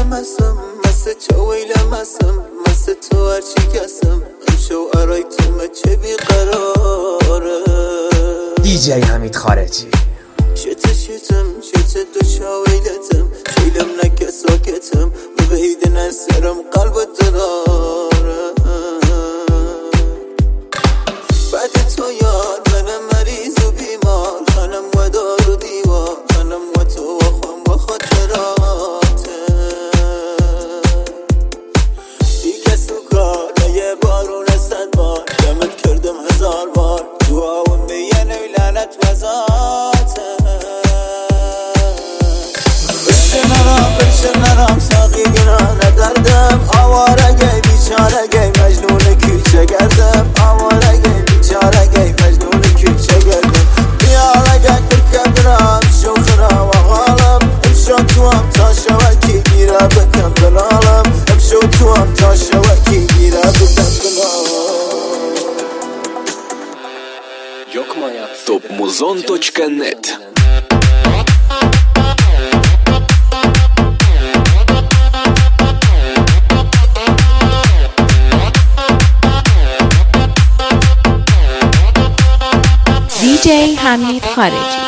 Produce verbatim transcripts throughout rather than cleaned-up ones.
مسم مثل تو ویلمسم مثل تو هرچی کسم امشو ارای تو مچه بیقراره دی جی حمید خارجی شت شتم شت دو شاویلتم شیلم نکه ساکتم ببهید نسرم قلب دراره بعد تو یار منم مریض و بیمار خانم و دار و دیوار خانم و تو و خون با خاطراته بی کس و کار یه بارون صد بار دمت کردم هزار بار دعا و میانه لعنت وزاته بشه نرام بشه نرام ساقی گرانه دردم آوارگی بیچارگی مجنون کوچه گردم آوارگی بیچارگی مجنون کوچه گردم بیارگی کرکه برام شو خرا و غالم امشو تو هم تا شوکی گیره بکن بنالم امشو تو هم تا شوکی گیره بکن بنالم топ музон точка нет. دی جی حمید خارجی.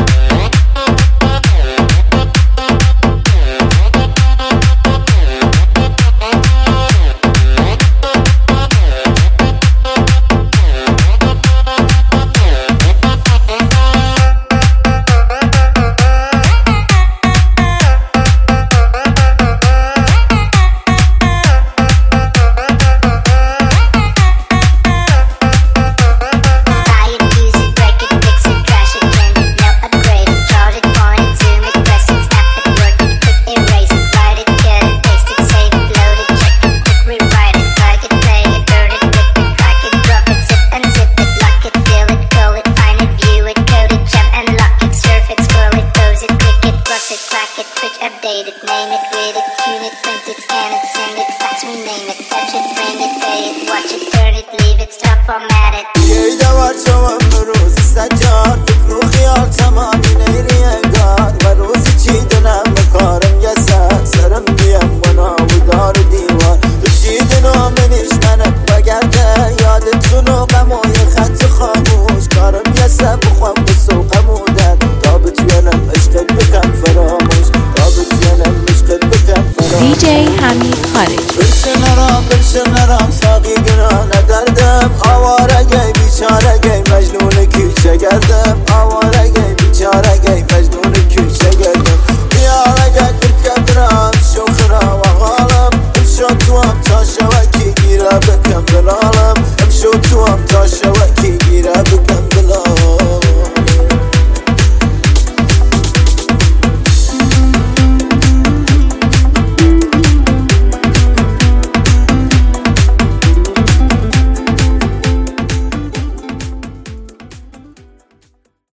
Update it, name it, read it, tune it, print it, scan it, send it, fax, rename it, touch it, bring it, pay it, watch it, turn it, leave it, stop, format it. یه دوار چوام روز سجار فکر و خیال تمام